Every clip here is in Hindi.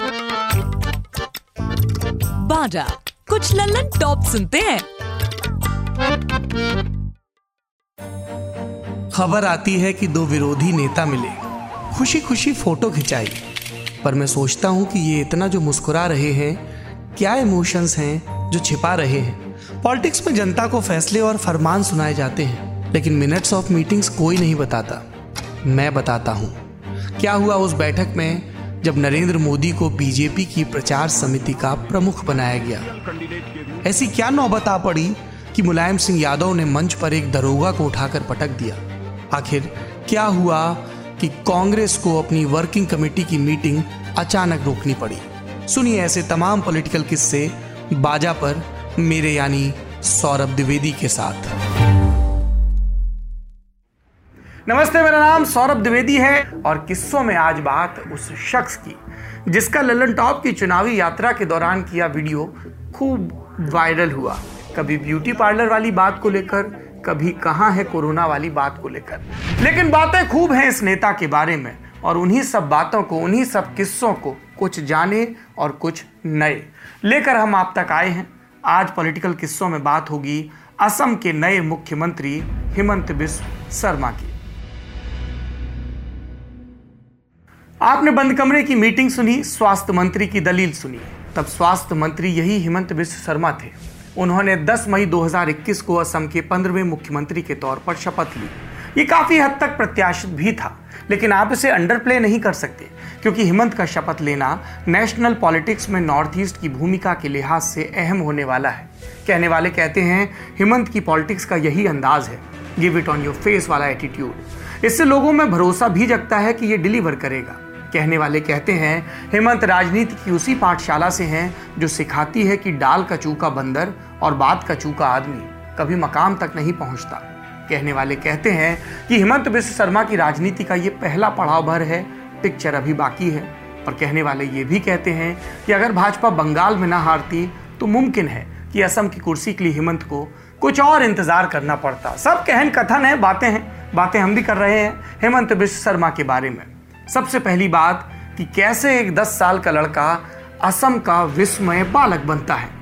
बाजा कुछ लल्लन टॉप सुनते हैं। खबर आती है कि दो विरोधी नेता मिले, खुशी खुशी फोटो खिंचाई। पर मैं सोचता हूं कि ये इतना जो मुस्कुरा रहे हैं, क्या इमोशंस हैं जो छिपा रहे हैं। पॉलिटिक्स में जनता को फैसले और फरमान सुनाए जाते हैं, लेकिन मिनट्स ऑफ मीटिंग्स कोई नहीं बताता। मैं बताता हूं क्या हुआ उस बैठक में जब नरेंद्र मोदी को बीजेपी की प्रचार समिति का प्रमुख बनाया गया। ऐसी क्या नौबत आ पड़ी कि मुलायम सिंह यादव ने मंच पर एक दरोगा को उठाकर पटक दिया। आखिर क्या हुआ कि कांग्रेस को अपनी वर्किंग कमेटी की मीटिंग अचानक रोकनी पड़ी। सुनिए ऐसे तमाम पॉलिटिकल किस्से बाजा पर मेरे यानी सौरभ द्विवेदी के साथ। नमस्ते, मेरा नाम सौरभ द्विवेदी है और किस्सों में आज बात उस शख्स की जिसका लल्लन टॉप की चुनावी यात्रा के दौरान किया वीडियो खूब वायरल हुआ। कभी ब्यूटी पार्लर वाली बात को लेकर, कभी कहां है कोरोना वाली बात को लेकर, लेकिन बातें खूब हैं इस नेता के बारे में। और उन्हीं सब बातों को, उन्हीं सब किस्सों को कुछ जाने और कुछ नए लेकर हम आप तक आए हैं। आज पॉलिटिकल किस्सों में बात होगी असम के नए मुख्यमंत्री हिमंत बिस्व शर्मा की। आपने बंद कमरे की मीटिंग सुनी, स्वास्थ्य मंत्री की दलील सुनी। तब स्वास्थ्य मंत्री यही हिमंत बिस्व शर्मा थे। उन्होंने 10 मई 2021 को असम के 15वें मुख्यमंत्री के तौर पर शपथ ली। ये काफी हद तक प्रत्याशित भी था, लेकिन आप इसे अंडरप्ले नहीं कर सकते, क्योंकि हिमंत का शपथ लेना नेशनल पॉलिटिक्स में नॉर्थ ईस्ट की भूमिका के लिहाज से अहम होने वाला है। कहने वाले कहते हैं हिमंत की पॉलिटिक्स का यही अंदाज है, give it on your face वाला एटीट्यूड। इससे लोगों में भरोसा भी जगता है कि ये डिलीवर करेगा। कहने वाले कहते हैं हिमंत राजनीति की उसी पाठशाला से हैं जो सिखाती है कि डाल का चूका बंदर और बात का चूका आदमी कभी मकाम तक नहीं पहुंचता। कहने वाले कहते हैं कि हिमंत बिस्व शर्मा की राजनीति का ये पहला पड़ाव भर है, पिक्चर अभी बाकी है। और कहने वाले ये भी कहते हैं कि अगर भाजपा बंगाल में ना हारती तो मुमकिन है कि असम की कुर्सी के लिए हिमंत को कुछ और इंतजार करना पड़ता। सब कहन कथन है, बातें हम भी कर रहे हैं हिमंत बिस्व शर्मा के बारे में। सबसे पहली बात कि कैसे एक 10 साल का लड़का असम का विस्मय बालक बनता है।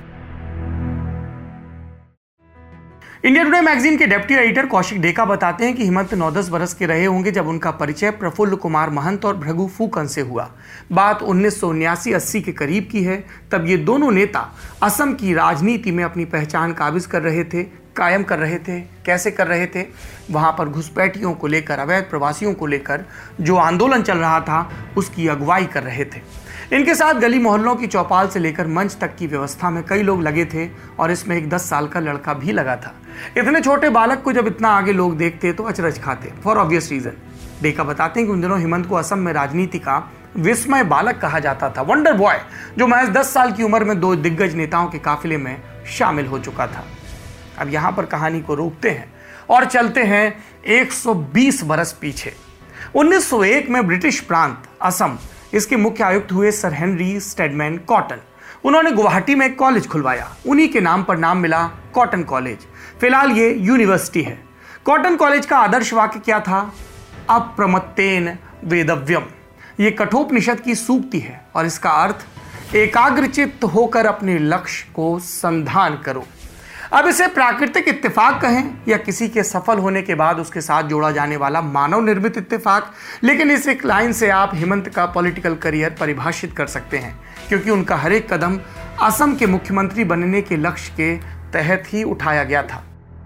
इंडिया टुडे मैगजीन के डेप्टी एडिटर कौशिक डेका बताते हैं कि हिमंत 9-10 बरस के रहे होंगे जब उनका परिचय प्रफुल्ल कुमार महंत और भृगु फूकन से हुआ। बात 1979-80 के करीब की है। तब ये दोनों नेता असम की राजनीति में अपनी पहचान कायम कर रहे थे। कैसे कर रहे थे? वहां पर घुसपैठियों को लेकर, अवैध प्रवासियों को लेकर जो आंदोलन चल रहा था उसकी अगुवाई कर रहे थे। इनके साथ गली मोहल्लों की चौपाल से लेकर मंच तक की व्यवस्था में कई लोग लगे थे और इसमें एक 10 साल का लड़का भी लगा था। इतने छोटे बालक को जब इतना आगे लोग देखते तो अचरज खाते, फॉर ऑब्वियस रीजन। डेका बताते हैं कि उन दिनों हिमंत को असम में राजनीति का विस्मय बालक कहा जाता था, वंडर बॉय, जो महज 10 साल की उम्र में 2 दिग्गज नेताओं के काफिले में शामिल हो चुका था। अब यहां पर कहानी को रोकते हैं और चलते हैं 120 बरस पीछे। 1901 में ब्रिटिश प्रांत असम, इसके मुख्य आयुक्त हुए सर हेनरी स्टेडमैन कॉटन। उन्होंने गुवाहाटी में एक कॉलेज खुलवाया। उन्हीं के नाम पर नाम मिला कॉटन कॉलेज। फिलहाल ये यूनिवर्सिटी है। कॉटन कॉलेज का आदर्श वाक्य क्या था? अप्रमत्तेन वेदव्यम। ये कठोपनिषद की सूक्ति है और इसका अर्थ एकाग्रचित्त होकर अपने लक्ष्य को संधान करो। अब इसे प्राकृतिक इत्तेफाक कहें या किसी के सफल होने के बाद उसके साथ जोड़ा जाने वाला मानव निर्मित इत्तेफाक, लेकिन इस एक लाइन से आप हिमंत का पॉलिटिकल करियर परिभाषित कर सकते हैं, क्योंकि उनका हर एक कदम असम के मुख्यमंत्री बनने के लक्ष्य के तहत ही उठाया गया था।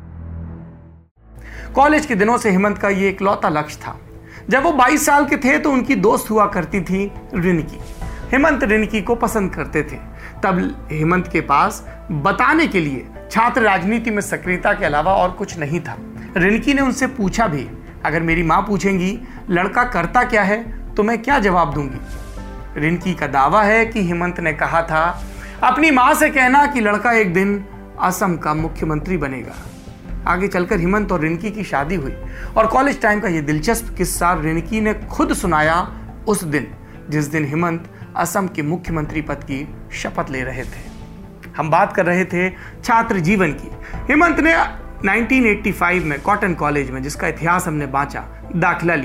कॉलेज के दिनों से हिमंत का ये इकलौता लक्ष्य था। जब वो 22 साल के थे तो उनकी दोस्त हुआ करती थी रिनकी। हिमंत रिनकी को पसंद करते थे। तब हिमंत के पास बताने के लिए छात्र राजनीति में सक्रियता के अलावा और कुछ नहीं था। रिनकी ने उनसे पूछा भी, अगर मेरी माँ पूछेंगी लड़का करता क्या है तो मैं क्या जवाब दूंगी? रिनकी का दावा है कि हिमंत ने कहा था, अपनी माँ से कहना कि लड़का एक दिन असम का मुख्यमंत्री बनेगा। आगे चलकर हिमंत और रिनकी की शादी हुई और कॉलेज टाइम का यह दिलचस्प किस्सा रिनकी ने खुद सुनाया उस दिन जिस दिन हिमंत असम के मुख्यमंत्री पद की शपथ ले रहे थे। हम बात कर रहे थे छात्र जीवन की। हिमंत ने 1985 में कॉटन कॉलेज में, जिसका इतिहास हमने बांचा, दाखिला लिया।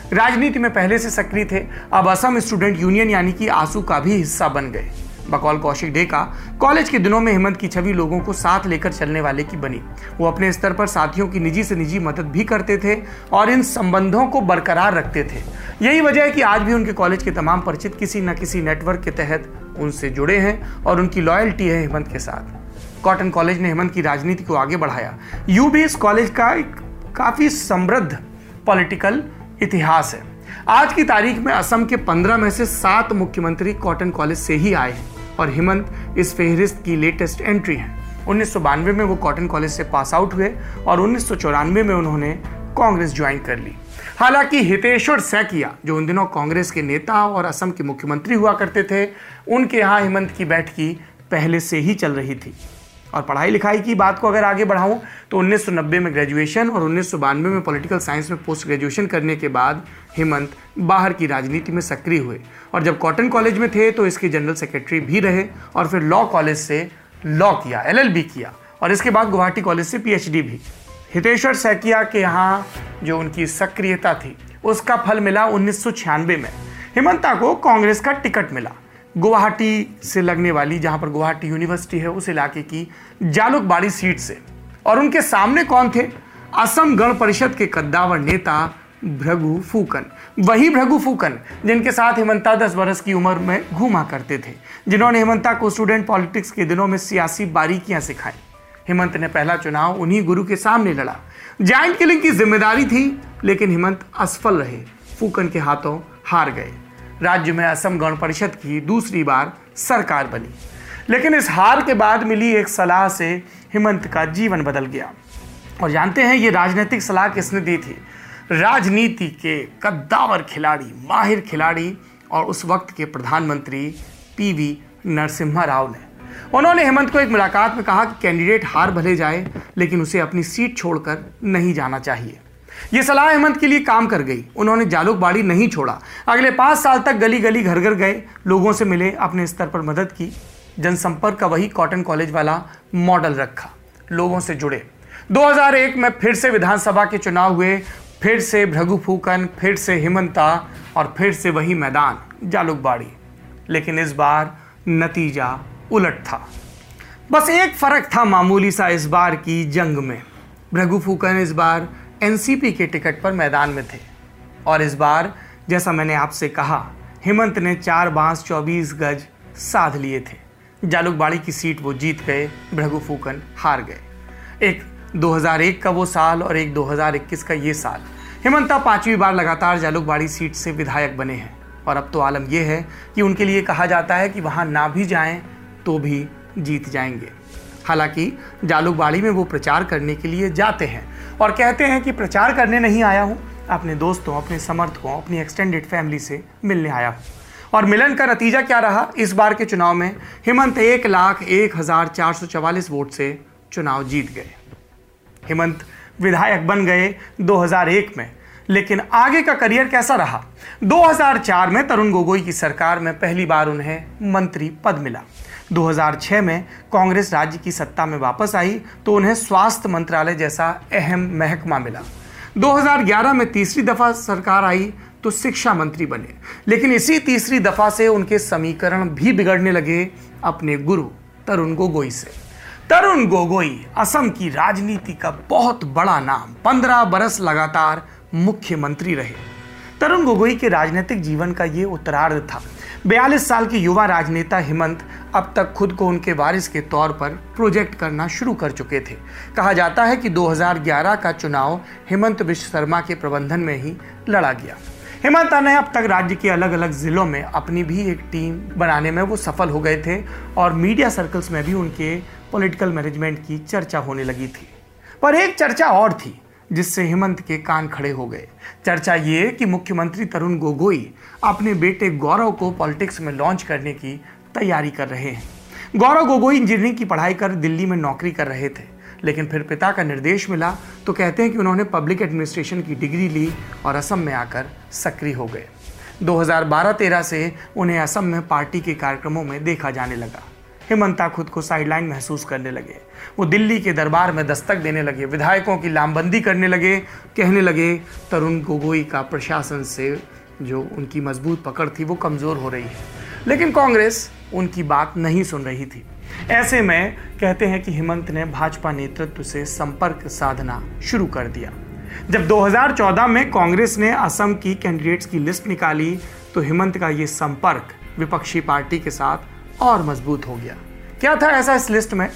राजनीति में पहले से सक्रिय थे, अब असम स्टूडेंट यूनियन यानी कि आसू का भी हिस्सा बन गए। बकौल कौशिक डेका कॉलेज के दिनों में हिमंत की छवि लोगों को साथ लेकर चलने वाले की बनी। वो अपने स्तर पर साथियों की निजी से निजी मदद भी करते थे और इन संबंधों को बरकरार रखते थे। यही वजह है कि आज भी उनके कॉलेज के तमाम परिचित किसी न किसी नेटवर्क के तहत उनसे जुड़े हैं और उनकी लॉयल्टी है हिमंत के साथ। कॉटन कॉलेज ने हिमंत की राजनीति को आगे बढ़ाया। यूं भी इस कॉलेज का एक काफी समृद्ध पॉलिटिकल इतिहास है। आज की तारीख में असम के 15 में से 7 मुख्यमंत्री कॉटन कॉलेज से ही आए हैं और हिमंत इस फेहरिस्त की लेटेस्ट एंट्री है। 1992 में वो कॉटन कॉलेज से पास आउट हुए और 1994 में उन्होंने कांग्रेस ज्वाइन कर ली। हालांकि हितेश्वर सैकिया जो उन दिनों कांग्रेस के नेता और असम के मुख्यमंत्री हुआ करते थे, उनके यहाँ हिमंत की बैठकी पहले से ही चल रही थी। और पढ़ाई लिखाई की बात को अगर आगे बढ़ाऊं तो 1990 में ग्रेजुएशन और 1992 में पॉलिटिकल साइंस में पोस्ट ग्रेजुएशन करने के बाद हिमंत बाहर की राजनीति में सक्रिय हुए और जब कॉटन कॉलेज में थे तो इसके जनरल सेक्रेटरी भी रहे और फिर लॉ कॉलेज से लॉ किया, LLB किया और इसके बाद गुवाहाटी कॉलेज से PhD भी। हितेश्वर सैकिया के यहाँ जो उनकी सक्रियता थी उसका फल मिला 1996 में। हिमंता को कांग्रेस का टिकट मिला गुवाहाटी से लगने वाली, जहां पर गुवाहाटी यूनिवर्सिटी है, उस इलाके की जालुकबाड़ी सीट से। और उनके सामने कौन थे? असम गण परिषद के कद्दावर नेता भृगु फूकन। वही भृगु फूकन जिनके साथ हिमंता 10 वर्ष की उम्र में घूमा करते थे, जिन्होंने हिमंता को स्टूडेंट पॉलिटिक्स के दिनों में सियासी बारीकियां सिखाई। हिमंत ने पहला चुनाव उन्हीं गुरु के सामने लड़ा। जायंट किलिंग की जिम्मेदारी थी, लेकिन हिमंत असफल रहे, फूकन के हाथों हार गए। राज्य में असम गण परिषद की दूसरी बार सरकार बनी, लेकिन इस हार के बाद मिली एक सलाह से हिमंत का जीवन बदल गया। और जानते हैं ये राजनीतिक सलाह किसने दी थी? राजनीति के कद्दावर खिलाड़ी, माहिर खिलाड़ी और उस वक्त के प्रधानमंत्री PV नरसिम्हा राव ने। उन्होंने हिमंत को एक मुलाकात में कहा कि कैंडिडेट हार भले जाए, लेकिन उसे अपनी सीट छोड़कर नहीं जाना चाहिए। यह सलाह हिमंत के लिए काम कर गई। उन्होंने जालुकबाड़ी नहीं छोड़ा। अगले 5 साल तक गली गली घर घर गए, लोगों से मिले, अपने स्तर पर मदद की। जनसंपर्क का वही कॉटन कॉलेज वाला मॉडल रखा, लोगों से जुड़े। 2001 में फिर से विधानसभा के चुनाव हुए, फिर से भृगु फूकन, फिर से हिमंता और फिर से वही मैदान जालुकबाड़ी। लेकिन इस बार नतीजा उलट था। बस एक फर्क था मामूली सा इस बार की जंग में। भृगु फूकन इस बार NCP के टिकट पर मैदान में थे और इस बार जैसा मैंने आपसे कहा, हिमंत ने 4 बांस 24 गज साध लिए थे। जालुकबाड़ी की सीट वो जीत गए, भृगु फूकन हार गए। एक 2001 का वो साल और एक 2021 का ये साल। हिमंता 5वीं बार लगातार जालुकबाड़ी सीट से विधायक बने हैं और अब तो आलम यह है कि उनके लिए कहा जाता है कि वहां ना भी जाएं तो भी जीत जाएंगे। हालांकि जालुकबाड़ी में वो प्रचार करने के लिए जाते हैं और कहते हैं कि प्रचार करने नहीं आया हूं, अपने दोस्तों, अपने समर्थकों, अपनी एक्सटेंडेड फैमिली से मिलने आया हूं। और मिलन का नतीजा क्या रहा? इस बार के चुनाव में हिमंत 1,01,444 वोट से चुनाव जीत गए। हिमंत विधायक बन गए 2001 में, लेकिन आगे का करियर कैसा रहा? 2004 में तरुण गोगोई की सरकार में पहली बार उन्हें मंत्री पद मिला। 2006 में कांग्रेस राज्य की सत्ता में वापस आई तो उन्हें स्वास्थ्य मंत्रालय जैसा अहम महकमा मिला। 2011 में तीसरी दफा सरकार आई तो शिक्षा मंत्री बने, लेकिन इसी तीसरी दफा से उनके समीकरण भी बिगड़ने लगे अपने गुरु तरुण गोगोई से। तरुण गोगोई असम की राजनीति का बहुत बड़ा नाम, 15 बरस लगातार मुख्यमंत्री रहे। तरुण गोगोई के राजनीतिक जीवन का ये उत्तरार्ध था। 42 साल के युवा राजनेता हिमंत अब तक खुद को उनके वारिस के तौर पर प्रोजेक्ट करना शुरू कर चुके थे। कहा जाता है कि 2011 का चुनाव हिमंत बिश्व शर्मा के प्रबंधन में ही लड़ा गया। हिमंत ने अब तक राज्य के अलग अलग जिलों में अपनी भी एक टीम बनाने में वो सफल हो गए थे और मीडिया सर्कल्स में भी उनके पॉलिटिकल मैनेजमेंट की चर्चा होने लगी थी। पर एक चर्चा और थी जिससे हिमंत के कान खड़े हो गए। चर्चा ये कि मुख्यमंत्री तरुण गोगोई अपने बेटे गौरव को पॉलिटिक्स में लॉन्च करने की तैयारी कर रहे हैं। गौरव गोगोई इंजीनियरिंग की पढ़ाई कर दिल्ली में नौकरी कर रहे थे, लेकिन फिर पिता का निर्देश मिला तो कहते हैं कि उन्होंने पब्लिक एडमिनिस्ट्रेशन की डिग्री ली और असम में आकर सक्रिय हो गए। 2012-13 से उन्हें असम में पार्टी के कार्यक्रमों में देखा जाने लगा। हेमंता खुद को साइडलाइन महसूस करने लगे। वो दिल्ली के दरबार में दस्तक देने लगे, विधायकों की लामबंदी करने लगे, कहने लगे तरुण गोगोई का प्रशासन से जो उनकी मजबूत पकड़ थी वो कमज़ोर हो रही है। लेकिन कांग्रेस उनकी बात नहीं सुन रही थी। ऐसे में कहते हैं कि हेमंत ने भाजपा नेतृत्व से संपर्क साधना शुरू कर दिया। जब 2014 में कांग्रेस ने असम की कैंडिडेट्स की लिस्ट निकाली तो हेमंत का ये संपर्क विपक्षी पार्टी के साथ और मजबूत हो गया। क्या था ऐसा इस लिस्ट में?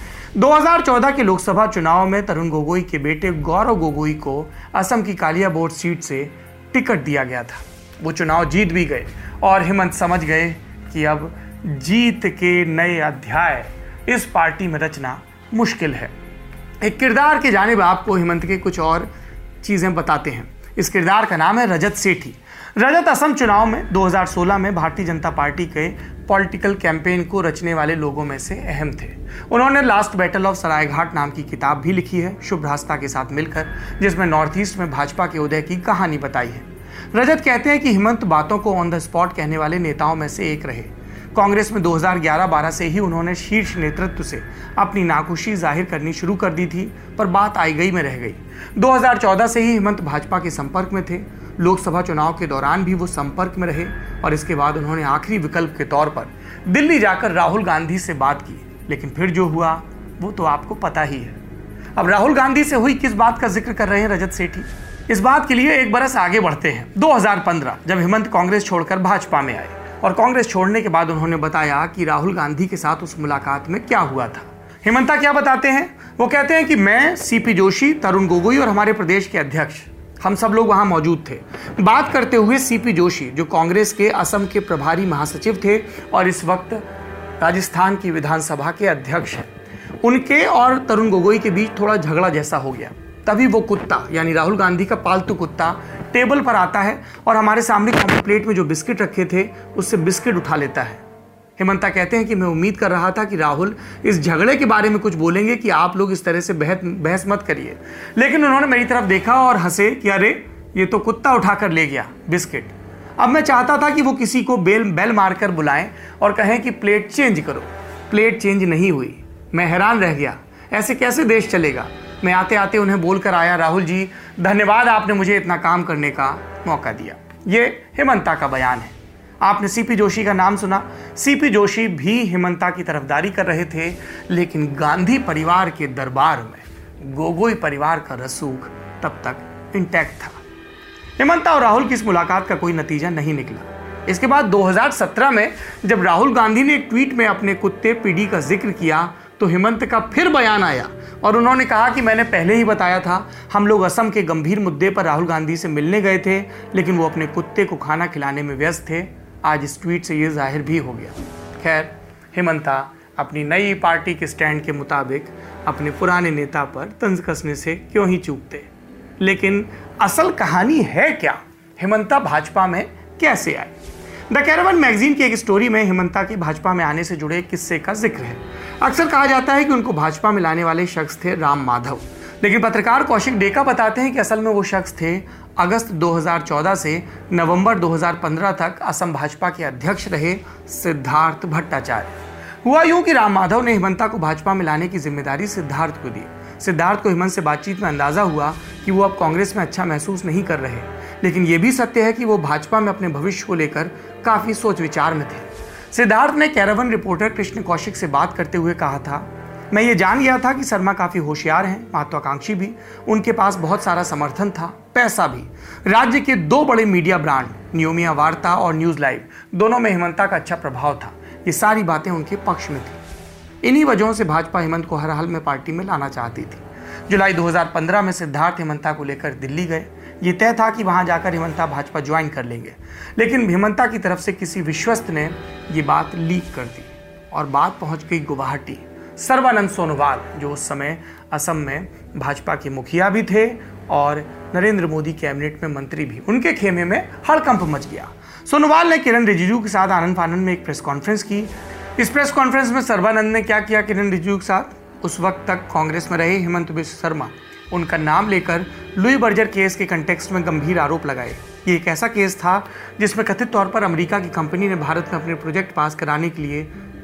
2014 के लोकसभा चुनाव में तरुण गोगोई के बेटे गौरव गोगोई को असम की कालियाबोट सीट से टिकट दिया गया था। वो चुनाव जीत भी गए और हेमंत समझ गए कि अब जीत के नए अध्याय इस पार्टी में रचना मुश्किल है। एक किरदार की जानिब आपको हेमंत के कुछ और चीज़ें बताते हैं। इस किरदार का नाम है रजत सेठी। रजत असम चुनाव में 2016 में भारतीय जनता पार्टी के पॉलिटिकल कैंपेन को रचने वाले लोगों में से अहम थे। उन्होंने लास्ट बैटल ऑफ सरायघाट नाम की किताब भी लिखी है शुभ रास्ता के साथ मिलकर, जिसमें नॉर्थ ईस्ट में भाजपा के उदय की कहानी बताई है। रजत कहते हैं कि हेमंत बातों को ऑन द स्पॉट कहने वाले नेताओं में से एक रहे। कांग्रेस में 2011-12 से ही उन्होंने शीर्ष नेतृत्व से अपनी नाखुशी जाहिर करनी शुरू कर दी थी, पर बात आई गई में रह गई। 2014 से ही हेमंत भाजपा के संपर्क में थे। लोकसभा चुनाव के दौरान भी वो संपर्क में रहे और इसके बाद उन्होंने आखिरी विकल्प के तौर पर दिल्ली जाकर राहुल गांधी से बात की। लेकिन फिर जो हुआ वो तो आपको पता ही है। अब राहुल गांधी से हुई किस बात का जिक्र कर रहे हैं रजत सेठी? इस बात के लिए एक बरस आगे बढ़ते हैं। 2015 जब हेमंत कांग्रेस छोड़कर भाजपा में आए और कांग्रेस छोड़ने के बाद उन्होंने बताया कि राहुल गांधी के साथ उस मुलाकात में क्या हुआ था। हेमंता क्या बताते हैं? वो कहते हैं कि मैं, सीपी जोशी, तरुण गोगोई और हमारे प्रदेश के अध्यक्ष, हम सब लोग वहां मौजूद थे। बात करते हुए सीपी जोशी जो कांग्रेस के असम के प्रभारी महासचिव थे और इस वक्त राजस्थान की विधानसभा के अध्यक्ष हैं, उनके और तरुण गोगोई के बीच थोड़ा झगड़ा जैसा हो गया। तभी वो कुत्ता यानी राहुल गांधी का पालतू कुत्ता टेबल पर आता है और हमारे सामने कॉम्पो प्लेट में जो बिस्किट रखे थे उससे बिस्किट उठा लेता है। हेमंता कहते हैं कि मैं उम्मीद कर रहा था कि राहुल इस झगड़े के बारे में कुछ बोलेंगे कि आप लोग इस तरह से बहस मत करिए, लेकिन उन्होंने मेरी तरफ देखा और हंसे कि अरे ये तो कुत्ता उठाकर ले गया बिस्किट। अब मैं चाहता था कि वो किसी को बेल मारकर बुलाएं और कहें कि प्लेट चेंज करो। प्लेट चेंज नहीं हुई। मैं हैरान रह गया, ऐसे कैसे देश चलेगा। मैं आते आते उन्हें बोलकर आया, राहुल जी धन्यवाद, आपने मुझे इतना काम करने का मौका दिया। ये हेमंता का बयान है। आपने सीपी जोशी का नाम सुना। सीपी जोशी भी हेमंता की तरफदारी कर रहे थे, लेकिन गांधी परिवार के दरबार में गोगोई परिवार का रसूख तब तक इंटैक्ट था। हेमंता और राहुल की इस मुलाकात का कोई नतीजा नहीं निकला। इसके बाद 2017 में जब राहुल गांधी ने एक ट्वीट में अपने कुत्ते पीडी का जिक्र किया तो हेमंत का फिर बयान आया और उन्होंने कहा कि मैंने पहले ही बताया था, हम लोग असम के गंभीर मुद्दे पर राहुल गांधी से मिलने गए थे, लेकिन वो अपने कुत्ते को खाना खिलाने में व्यस्त थे। आज इस ट्वीट से ये जाहिर भी हो गया। खैर, हेमंता अपनी नई पार्टी के स्टैंड के मुताबिक अपने पुराने नेता पर तंज कसने से क्यों ही चूकते। लेकिन असल कहानी है क्या? हेमंता भाजपा में कैसे आए? द कैरावन मैगजीन की एक स्टोरी में हेमंता के भाजपा में आने से जुड़े एक किस्से का जिक्र है। अक्सर कहा जाता है कि उनको भाजपा में लाने वाले शख्स थे राम माधव, लेकिन पत्रकार कौशिक डेका बताते हैं कि असल में वो शख्स थे अगस्त 2014 से नवंबर 2015 तक असम भाजपा के अध्यक्ष रहे सिद्धार्थ भट्टाचार्य। हुआ यूं कि राम माधव ने हेमंता को भाजपा में लाने की जिम्मेदारी सिद्धार्थ को दी। सिद्धार्थ को हेमंत से बातचीत में अंदाजा हुआ कि वो अब कांग्रेस में अच्छा महसूस नहीं कर रहे, लेकिन ये भी सत्य है कि वो भाजपा में अपने भविष्य को लेकर काफी सोच विचार में थे। सिद्धार्थ ने कैरावन रिपोर्टर कृष्ण कौशिक से बात करते हुए कहा था, मैं ये जान गया था कि शर्मा काफी होशियार हैं, महत्वाकांक्षी भी, उनके पास बहुत सारा समर्थन था, पैसा भी। राज्य के दो बड़े मीडिया ब्रांड नियोमिया वार्ता और न्यूज लाइव, दोनों में हेमंता का अच्छा प्रभाव था। ये सारी बातें उनके पक्ष में थी। इन्हीं वजहों से भाजपा हेमंत को हर हाल में पार्टी में लाना चाहती थी। जुलाई 2015 में सिद्धार्थ हेमंता को लेकर दिल्ली गए। ये तय था कि वहां जाकर हेमंता भाजपा ज्वाइन कर लेंगे, लेकिन हेमंता की तरफ से किसी विश्वस्त ने ये बात लीक कर दी और बात पहुंच गई गुवाहाटी। सर्बानंद सोनोवाल जो उस समय असम में भाजपा के मुखिया भी थे और नरेंद्र मोदी कैबिनेट में मंत्री भी, उनके खेमे में हड़कंप मच गया। सोनोवाल ने किरण रिजिजू के साथ आनंद फानंद में एक प्रेस कॉन्फ्रेंस की। इस प्रेस कॉन्फ्रेंस में सर्बानंद ने क्या किया किरण रिजिजू के साथ? उस वक्त तक कांग्रेस में रहे हेमंत बिस्व शर्मा, उनका नाम लेकर लुई बर्जर केस के कंटेक्स्ट में गंभीर आरोप लगाए। ये एक ऐसा केस था जिसमें कथित तौर पर अमेरिका की कंपनी ने भारत में अपने प्रोजेक्ट पास कराने के लिए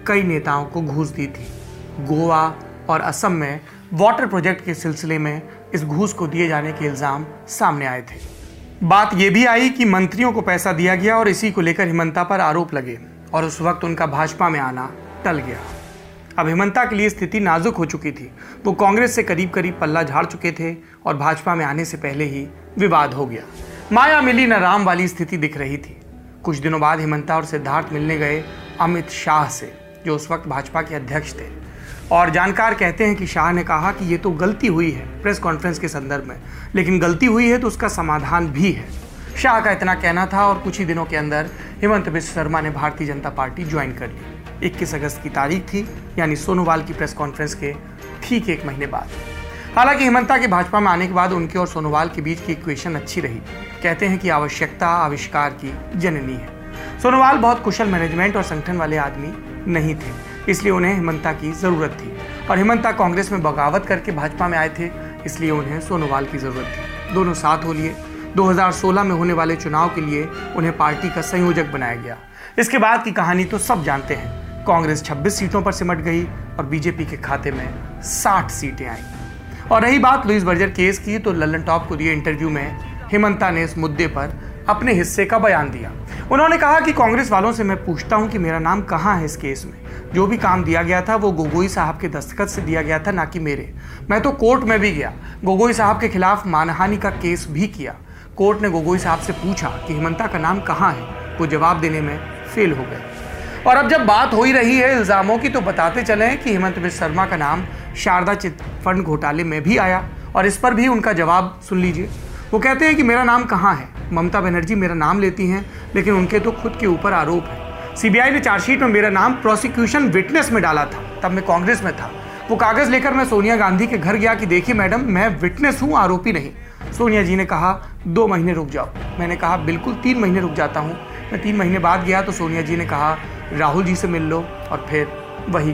कई नेताओं को घूस दी थी। गोवा और असम में वाटर प्रोजेक्ट के सिलसिले में इस घूस को दिए जाने के इल्जाम सामने आए थे। बात यह भी आई कि मंत्रियों को पैसा दिया गया और इसी को लेकर हिमंता पर आरोप लगे और उस वक्त उनका भाजपा में आना टल गया। अब हिमंता के लिए स्थिति नाजुक हो चुकी थी। वो कांग्रेस से करीब करीब पल्ला झाड़ चुके थे और भाजपा में आने से पहले ही विवाद हो गया। माया मिली न राम वाली स्थिति दिख रही थी। कुछ दिनों बाद हिमंता और सिद्धार्थ मिलने गए अमित शाह से, जो उस वक्त भाजपा के अध्यक्ष थे, और जानकार कहते हैं कि शाह ने कहा कि ये तो गलती हुई है प्रेस कॉन्फ्रेंस के संदर्भ में, लेकिन गलती हुई है तो उसका समाधान भी है। शाह का इतना कहना था और कुछ ही दिनों के अंदर हिमंत बिश्व शर्मा ने भारतीय जनता पार्टी ज्वाइन कर ली। 21 अगस्त की तारीख थी, यानी सोनोवाल की प्रेस कॉन्फ्रेंस के ठीक 1 महीने बाद। हालांकि हिमंता के भाजपा में आने के बाद उनके और सोनोवाल के बीच की इक्वेशन अच्छी रही। कहते हैं कि आवश्यकता आविष्कार की जननी है। सोनोवाल बहुत कुशल मैनेजमेंट और संगठन वाले आदमी नहीं थे, इसलिए उन्हें हिमंता की जरूरत थी, और हिमंता कांग्रेस में बगावत करके भाजपा में आए थे, इसलिए उन्हें सोनोवाल की जरूरत थी। दोनों साथ हो लिए। 2016 में होने वाले चुनाव के लिए उन्हें पार्टी का संयोजक बनाया गया। इसके बाद की कहानी तो सब जानते हैं। कांग्रेस 26 सीटों पर सिमट गई और बीजेपी के खाते में 60 सीटें आई। और रही बात लुईस बर्जर केस की, तो लल्लन टॉप को दिए इंटरव्यू में हिमंता ने इस मुद्दे पर अपने हिस्से का बयान दिया। उन्होंने कहा कि कांग्रेस वालों से मैं पूछता हूं कि मेरा नाम कहां है इस केस में। जो भी काम दिया गया था वो गोगोई साहब के दस्तखत से दिया गया था, ना कि मेरे। मैं तो कोर्ट में भी गया, गोगोई साहब के खिलाफ मानहानि का केस भी किया। कोर्ट ने गोगोई साहब से पूछा कि हिमंता का नाम कहां है, वो जवाब देने में फेल हो गए। और अब जब बात हो ही रही है इल्जामों की, तो बताते चले कि हिमंत बिश्व शर्मा का नाम शारदा चिट फंड घोटाले में भी आया, और इस पर भी उनका जवाब सुन लीजिए। वो कहते हैं कि मेरा नाम कहाँ है। ममता बनर्जी मेरा नाम लेती हैं, लेकिन उनके तो खुद के ऊपर आरोप है। सीबीआई ने चार्जशीट में मेरा नाम प्रोसिक्यूशन विटनेस में डाला था, तब मैं कांग्रेस में था। वो कागज लेकर मैं सोनिया गांधी के घर गया कि देखिए मैडम, मैं विटनेस हूँ, आरोपी नहीं। सोनिया जी ने कहा 2 महीने रुक जाओ। मैंने कहा बिल्कुल 3 महीने रुक जाता हूँ। मैं 3 महीने बाद गया तो सोनिया जी ने कहा राहुल जी से मिल लो, और फिर वही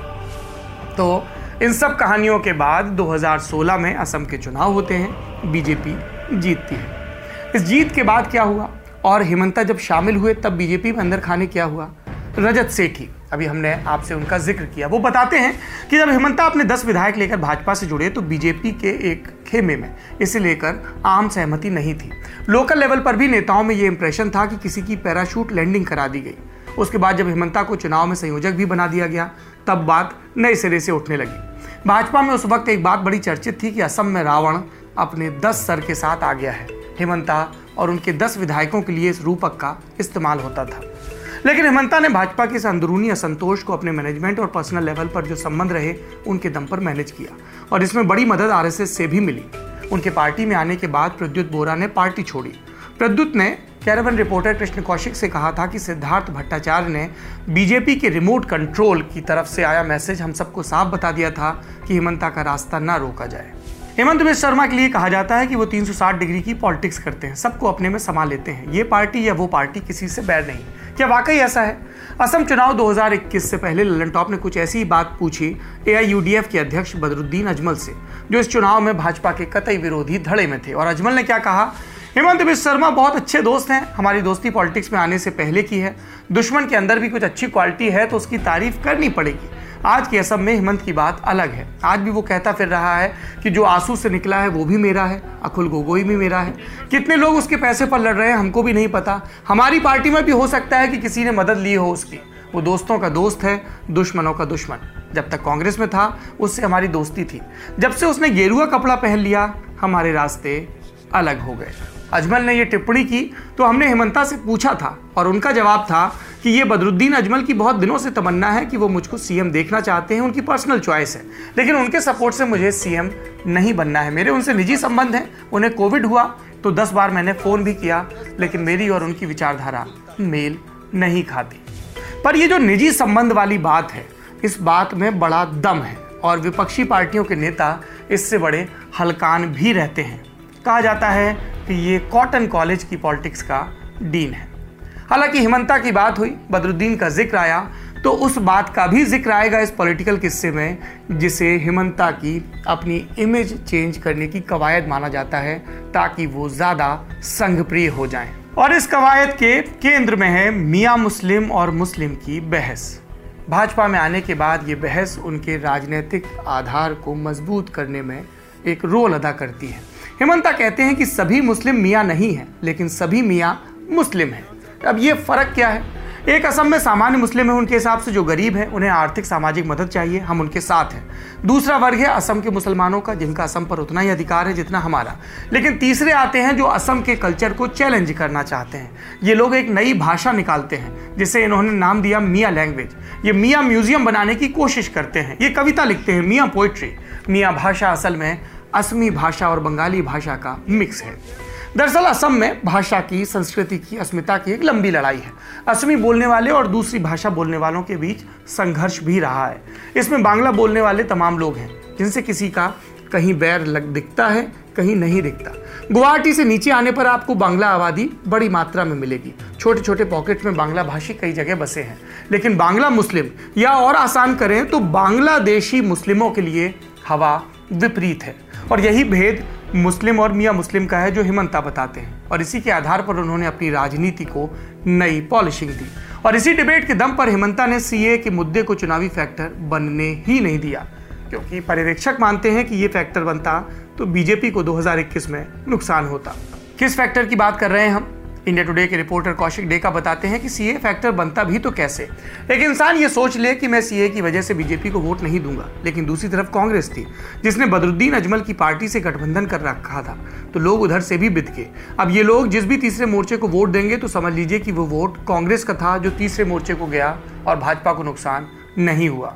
कहानी। तो इन सब कहानियों के बाद 2016 में असम के चुनाव होते हैं, बीजेपी जीतती है। इस जीत के बाद क्या हुआ और हिमंता जब शामिल हुए तब बीजेपी में अंदर खाने क्या हुआ, रजत सेठी, अभी हमने आपसे उनका जिक्र किया, वो बताते हैं कि जब हिमंता अपने 10 विधायक लेकर भाजपा से जुड़े तो बीजेपी के एक खेमे में इसे लेकर आम सहमति नहीं थी। लोकल लेवल पर भी नेताओं में ये इंप्रेशन था कि किसी की पैराशूट लैंडिंग करा दी गई। उसके बाद जब हिमंता को चुनाव में संयोजक भी बना दिया गया, तब बात नए सिरे से उठने लगी। भाजपा में उस वक्त एक बात बड़ी चर्चित थी कि असम में रावण अपने 10 सर के साथ आ गया है। हिमंता और उनके 10 विधायकों के लिए इस रूपक का इस्तेमाल होता था। लेकिन हिमंता ने भाजपा के इस अंदरूनी असंतोष को अपने मैनेजमेंट और पर्सनल लेवल पर जो संबंध रहे उनके दम पर मैनेज किया, और इसमें बड़ी मदद आरएसएस से भी मिली। उनके पार्टी में आने के बाद प्रद्युत बोरा ने पार्टी छोड़ी। प्रद्युत ने कैरावन रिपोर्टर कृष्ण कौशिक से कहा था कि सिद्धार्थ भट्टाचार्य ने बीजेपी के रिमोट कंट्रोल की तरफ से आया मैसेज हम सबको साफ बता दिया था कि हिमंता का रास्ता ना रोका जाए। हिमंत बिश्व शर्मा के लिए कहा जाता है कि वो 360 डिग्री की पॉलिटिक्स करते हैं, सबको अपने में समा लेते हैं। ये पार्टी या वो पार्टी किसी से बैर नहीं। क्या वाकई ऐसा है? असम चुनाव 2021 से पहले लल्लन टॉप ने कुछ ऐसी ही बात पूछी एआईयूडीएफ के अध्यक्ष बदरुद्दीन अजमल से, जो इस चुनाव में भाजपा के कतई विरोधी धड़े में थे। और अजमल ने क्या कहा? हिमंत बिश्व शर्मा बहुत अच्छे दोस्त हैं, हमारी दोस्ती पॉलिटिक्स में आने से पहले की है। दुश्मन के अंदर भी कुछ अच्छी क्वालिटी है तो उसकी तारीफ करनी पड़ेगी। आज के असम में हिमंत की बात अलग है। आज भी वो कहता फिर रहा है कि जो आंसू से निकला है वो भी मेरा है, अकुल गोगोई भी मेरा है। कितने लोग उसके पैसे पर लड़ रहे हैं हमको भी नहीं पता। हमारी पार्टी में भी हो सकता है कि किसी ने मदद ली हो उसकी। वो दोस्तों का दोस्त है, दुश्मनों का दुश्मन। जब तक कांग्रेस में था उससे हमारी दोस्ती थी, जब से उसने गेरुआ कपड़ा पहन लिया हमारे रास्ते अलग हो गए। अजमल ने ये टिप्पणी की तो हमने हिमंता से पूछा था और उनका जवाब था कि ये बदरुद्दीन अजमल की बहुत दिनों से तमन्ना है कि वो मुझको सीएम देखना चाहते हैं, उनकी पर्सनल चॉइस है, लेकिन उनके सपोर्ट से मुझे सीएम नहीं बनना है। मेरे उनसे निजी संबंध हैं। उन्हें कोविड हुआ तो 10 बार मैंने फ़ोन भी किया, लेकिन मेरी और उनकी विचारधारा मेल नहीं खाती। पर ये जो निजी संबंध वाली बात है, इस बात में बड़ा दम है और विपक्षी पार्टियों के नेता इससे बड़े हलकान भी रहते हैं। कहा जाता है कि ये कॉटन कॉलेज की पॉलिटिक्स का डीन है। हालांकि हिमंता की बात हुई, बदरुद्दीन का जिक्र आया, तो उस बात का भी जिक्र आएगा इस पॉलिटिकल किस्से में जिसे हिमंता की अपनी इमेज चेंज करने की कवायद माना जाता है ताकि वो ज़्यादा संघप्रिय हो जाएं। और इस कवायद के केंद्र में है मियाँ मुस्लिम और मुस्लिम की बहस। भाजपा में आने के बाद ये बहस उनके राजनीतिक आधार को मजबूत करने में एक रोल अदा करती है। हिमंता कहते हैं कि सभी मुस्लिम मियाँ नहीं हैं, लेकिन सभी मियाँ मुस्लिम हैं। अब ये फर्क क्या है? एक असम में सामान्य मुस्लिम है, उनके हिसाब से जो गरीब है उन्हें आर्थिक सामाजिक मदद चाहिए, हम उनके साथ हैं। दूसरा वर्ग है असम के मुसलमानों का, जिनका असम पर उतना ही अधिकार है जितना हमारा। लेकिन तीसरे आते हैं जो असम के कल्चर को चैलेंज करना चाहते हैं। ये लोग एक नई भाषा निकालते हैं जिसे इन्होंने नाम दिया मियाँ लैंग्वेज। ये मियाँ म्यूजियम बनाने की कोशिश करते हैं, ये कविता लिखते हैं, मियाँ पोइट्री। मियाँ भाषा असल में असमी भाषा और बंगाली भाषा का मिक्स है। दरअसल असम में भाषा की, संस्कृति की, अस्मिता की एक लंबी लड़ाई है। असमी बोलने वाले और दूसरी भाषा बोलने वालों के बीच संघर्ष भी रहा है। इसमें बांग्ला बोलने वाले तमाम लोग हैं, जिनसे किसी का कहीं बैर दिखता है, कहीं नहीं दिखता। गुवाहाटी से नीचे आने पर आपको बांग्ला आबादी बड़ी मात्रा में मिलेगी। छोटे छोटे पॉकेट में बांग्ला भाषी कई जगह बसे हैं। लेकिन बांग्ला मुस्लिम, या और आसान करें तो बांग्लादेशी मुस्लिमों के लिए हवा विपरीत है। और यही भेद मुस्लिम और मियाँ मुस्लिम का है जो हिमंता बताते हैं। और इसी के आधार पर उन्होंने अपनी राजनीति को नई पॉलिशिंग दी। और इसी डिबेट के दम पर हिमंता ने सीए के मुद्दे को चुनावी फैक्टर बनने ही नहीं दिया, क्योंकि पर्यवेक्षक मानते हैं कि ये फैक्टर बनता तो बीजेपी को 2021 में नुकसान होता। किस फैक्टर की बात कर रहे हैं हम? इंडिया टुडे के रिपोर्टर कौशिक डेका बताते हैं कि सीए फैक्टर बनता भी तो कैसे। एक इंसान ये सोच ले कि मैं सीए की वजह से बीजेपी को वोट नहीं दूंगा, लेकिन दूसरी तरफ कांग्रेस थी जिसने बदरुद्दीन अजमल की पार्टी से गठबंधन कर रखा था, तो लोग उधर से भी बिदके। अब ये लोग जिस भी तीसरे मोर्चे को वोट देंगे तो समझ लीजिए कि वो वोट कांग्रेस का था जो तीसरे मोर्चे को गया और भाजपा को नुकसान नहीं हुआ।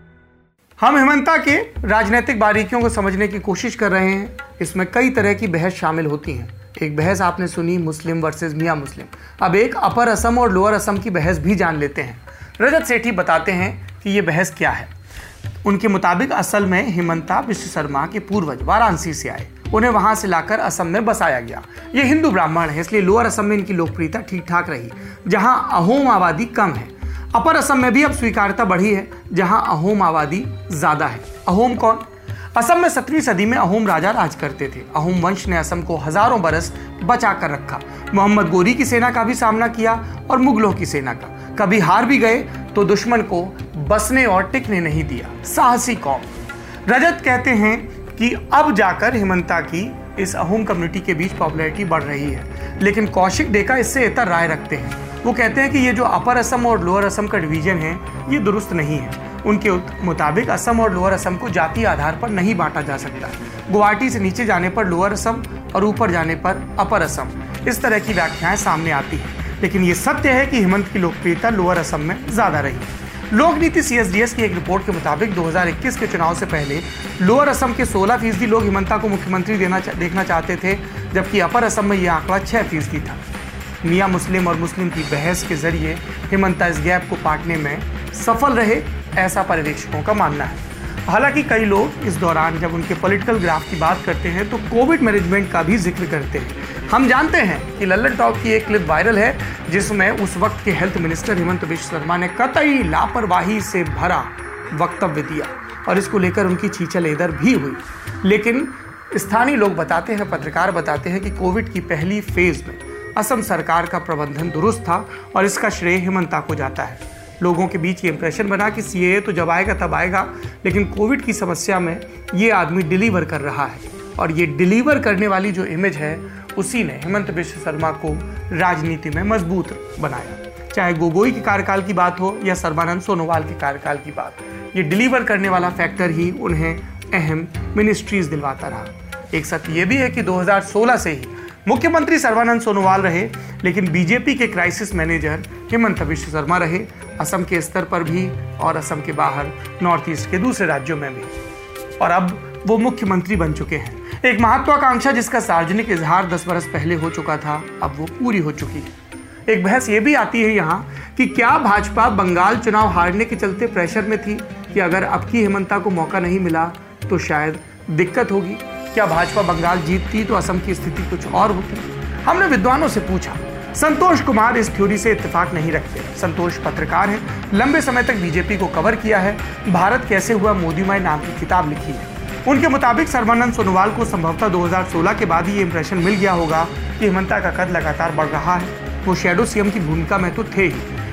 हम हिमंता के राजनीतिक बारीकियों को समझने की कोशिश कर रहे हैं। इसमें कई तरह की बहस शामिल होती हैं। एक बहस आपने सुनी मुस्लिम वर्सेस मियाँ मुस्लिम, अब एक अपर असम और लोअर असम की बहस भी जान लेते हैं। रजत सेठी बताते हैं कि ये बहस क्या है। उनके मुताबिक असल में हिमंता विश्व शर्मा के पूर्वज वाराणसी से आए, उन्हें वहां से लाकर असम में बसाया गया। ये हिंदू ब्राह्मण है, इसलिए लोअर असम में इनकी लोकप्रियता ठीक ठाक रही, जहां अहोम आबादी कम है। अपर असम में भी अब स्वीकार्यता बढ़ी है, जहां अहोम आबादी ज्यादा है। अहोम कौन? असम में 17वीं सदी में अहोम राजा राज करते थे। अहोम वंश ने असम को हजारों बरस बचा कर रखा। मोहम्मद गोरी की सेना का भी सामना किया और मुगलों की सेना का। कभी हार भी गए तो दुश्मन को बसने और टिकने नहीं दिया। साहसी कौम। रजत कहते हैं कि अब जाकर हिमंता की इस अहोम कम्युनिटी के बीच पॉपुलैरिटी बढ़ रही है, लेकिन कौशिक डेका इससे इतर राय रखते हैं। वो कहते हैं कि ये जो अपर असम और लोअर असम का डिवीजन है ये दुरुस्त नहीं है। उनके मुताबिक असम और लोअर असम को जातीय आधार पर नहीं बांटा जा सकता। गुवाहाटी से नीचे जाने पर लोअर असम और ऊपर जाने पर अपर असम, इस तरह की व्याख्याएं सामने आती हैं। लेकिन ये सत्य है कि हिमंत की लोकप्रियता लोअर असम में ज्यादा रही। लोक नीति CSDS की एक रिपोर्ट के मुताबिक 2021 के चुनाव से पहले लोअर असम के 16% लोग हिमंता को मुख्यमंत्री देखना चाहते थे, जबकि अपर असम में यह आंकड़ा 6% था। मियाँ मुस्लिम और मुस्लिम की बहस के जरिए हिमंता इस गैप को पाटने में सफल रहे, ऐसा पर्यवेक्षकों का मानना है। हालांकि कई लोग इस दौरान जब उनके पॉलिटिकल ग्राफ की बात करते हैं तो कोविड मैनेजमेंट का भी जिक्र करते हैं। हम जानते हैं कि लल्लन टॉक की एक क्लिप वायरल है जिसमें उस वक्त के हेल्थ मिनिस्टर हिमंत बिश्व शर्मा ने कतई लापरवाही से भरा वक्तव्य दिया और इसको लेकर उनकी छीछल इधर भी हुई। लेकिन स्थानीय लोग बताते हैं, पत्रकार बताते हैं कि कोविड की पहली फेज में असम सरकार का प्रबंधन दुरुस्त था और इसका श्रेय हिमंता को जाता है। लोगों के बीच ये इंप्रेशन बना कि सीएए तो जब आएगा तब आएगा, लेकिन कोविड की समस्या में ये आदमी डिलीवर कर रहा है। और ये डिलीवर करने वाली जो इमेज है उसी ने हिमंत बिश्व शर्मा को राजनीति में मजबूत बनाया। चाहे गोगोई के कार्यकाल की बात हो या सर्बानंद सोनोवाल के कार्यकाल की बात, ये डिलीवर करने वाला फैक्टर ही उन्हें अहम मिनिस्ट्रीज दिलवाता रहा। एक सत्य ये भी है कि 2016 से ही मुख्यमंत्री सर्बानंद सोनोवाल रहे, लेकिन बीजेपी के क्राइसिस मैनेजर हिमंत बिश्व शर्मा रहे, असम के स्तर पर भी और असम के बाहर नॉर्थ ईस्ट के दूसरे राज्यों में भी। और अब वो मुख्यमंत्री बन चुके हैं। एक महत्वाकांक्षा जिसका सार्वजनिक इजहार 10 बरस पहले हो चुका था, अब वो पूरी हो चुकी है। एक बहस ये भी आती है यहाँ कि क्या भाजपा बंगाल चुनाव हारने के चलते प्रेशर में थी कि अगर अब की हिमंता को मौका नहीं मिला तो शायद दिक्कत होगी। क्या भाजपा बंगाल जीतती तो असम की स्थिति कुछ और होती? हमने विद्वानों से पूछा। संतोष कुमार इस थ्योरी से इत्तेफाक नहीं रखते। संतोष पत्रकार हैं, लंबे समय तक बीजेपी को कवर किया है, भारत कैसे हुआ मोदीमय नाम की किताब लिखी है। उनके मुताबिक सर्बानंद सोनोवाल को संभवतः 2016 के बाद ही ये इंप्रेशन मिल गया होगा कि हिमंता का कद लगातार बढ़ रहा है। वो शैडो सीएम की भूमिका में तो थे ही,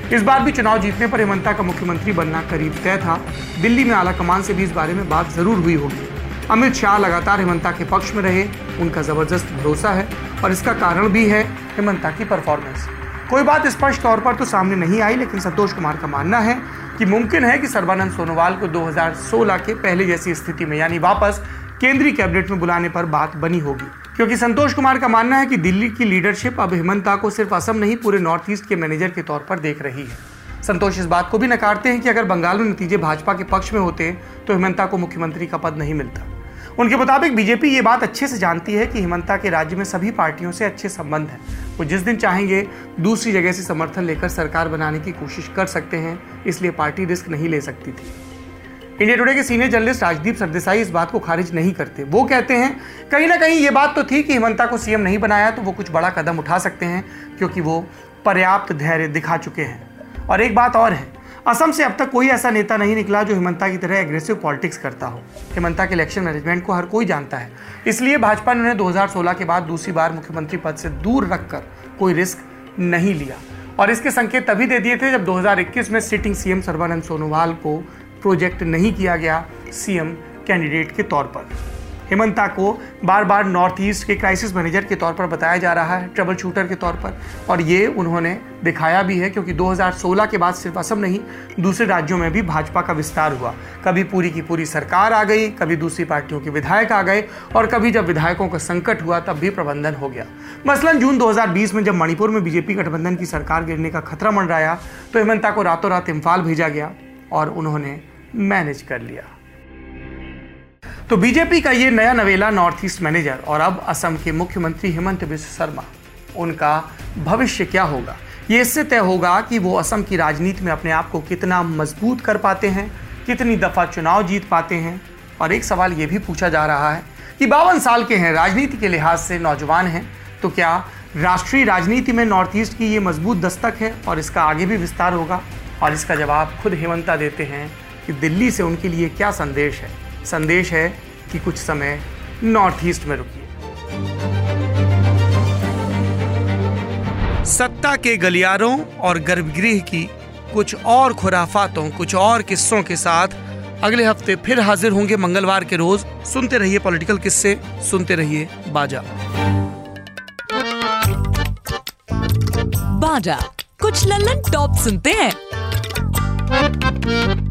इस बार भी चुनाव जीतने पर हेमंता का मुख्यमंत्री बनना करीब तय था। दिल्ली में आला कमान से भी इस बारे में बात जरूर हुई होगी। अमित शाह लगातार हेमंता के पक्ष में रहे, उनका जबरदस्त भरोसा है और इसका कारण भी है हेमंता की परफॉर्मेंस। कोई बात स्पष्ट तौर पर तो सामने नहीं आई, लेकिन संतोष कुमार का मानना है कि मुमकिन है कि सर्बानंद सोनोवाल को 2016 के पहले जैसी स्थिति में यानी वापस केंद्रीय कैबिनेट में बुलाने पर बात बनी होगी, क्योंकि संतोष कुमार का मानना है कि दिल्ली की लीडरशिप अब हेमंता को सिर्फ असम नहीं पूरे नॉर्थ ईस्ट के मैनेजर के तौर पर देख रही है। संतोष इस बात को भी नकारते हैं कि अगर बंगाल में नतीजे भाजपा के पक्ष में होते तो हेमंता को मुख्यमंत्री का पद नहीं मिलता। उनके मुताबिक बीजेपी ये बात अच्छे से जानती है कि हेमंता के राज्य में सभी पार्टियों से अच्छे संबंध हैं। वो जिस दिन चाहेंगे दूसरी जगह से समर्थन लेकर सरकार बनाने की कोशिश कर सकते हैं, इसलिए पार्टी रिस्क नहीं ले सकती थी। इंडिया टुडे के सीनियर जर्नलिस्ट राजदीप सरदेसाई इस बात को खारिज नहीं करते। वो कहते हैं कहीं ना कहीं ये बात तो थी कि हेमंता को सीएम नहीं बनाया तो वो कुछ बड़ा कदम उठा सकते हैं, क्योंकि वो पर्याप्त धैर्य दिखा चुके हैं। और एक बात और है, असम से अब तक कोई ऐसा नेता नहीं निकला जो हेमंता की तरह एग्रेसिव पॉलिटिक्स करता हो। हेमंता के इलेक्शन मैनेजमेंट को हर कोई जानता है, इसलिए भाजपा ने उन्हें 2016 के बाद दूसरी बार मुख्यमंत्री पद से दूर रखकर कोई रिस्क नहीं लिया। और इसके संकेत तभी दे दिए थे जब 2021 में सिटिंग सीएम सर्बानंद सोनोवाल को प्रोजेक्ट नहीं किया गया सीएम कैंडिडेट के तौर पर। हेमंता को बार बार नॉर्थ ईस्ट के क्राइसिस मैनेजर के तौर पर बताया जा रहा है, ट्रबल शूटर के तौर पर, और ये उन्होंने दिखाया भी है, क्योंकि 2016 के बाद सिर्फ असम नहीं दूसरे राज्यों में भी भाजपा का विस्तार हुआ। कभी पूरी की पूरी सरकार आ गई, कभी दूसरी पार्टियों के विधायक आ गए, और कभी जब विधायकों का संकट हुआ तब भी प्रबंधन हो गया। मसलन जून 2020 में जब मणिपुर में बीजेपी गठबंधन की सरकार गिरने का खतरा मंडराया तो हेमंता को रातों रात इम्फाल भेजा गया और उन्होंने मैनेज कर लिया। तो बीजेपी का ये नया नवेला नॉर्थ ईस्ट मैनेजर और अब असम के मुख्यमंत्री हेमंत बिस्वा शर्मा, उनका भविष्य क्या होगा ये इससे तय होगा कि वो असम की राजनीति में अपने आप को कितना मजबूत कर पाते हैं, कितनी दफा चुनाव जीत पाते हैं। और एक सवाल ये भी पूछा जा रहा है कि 52 साल के हैं, राजनीति के लिहाज से नौजवान हैं, तो क्या राष्ट्रीय राजनीति में नॉर्थ ईस्ट की ये मजबूत दस्तक है और इसका आगे भी विस्तार होगा? और इसका जवाब खुद हेमंता देते हैं कि दिल्ली से उनके लिए क्या संदेश है। संदेश है कि कुछ समय नॉर्थ ईस्ट में रुकिए। सत्ता के गलियारों और गर्भगृह की कुछ और खुराफातों, कुछ और किस्सों के साथ अगले हफ्ते फिर हाजिर होंगे मंगलवार के रोज। सुनते रहिए पॉलिटिकल किस्से, सुनते रहिए बाजा। बाजा, कुछ लल्लन टॉप सुनते हैं।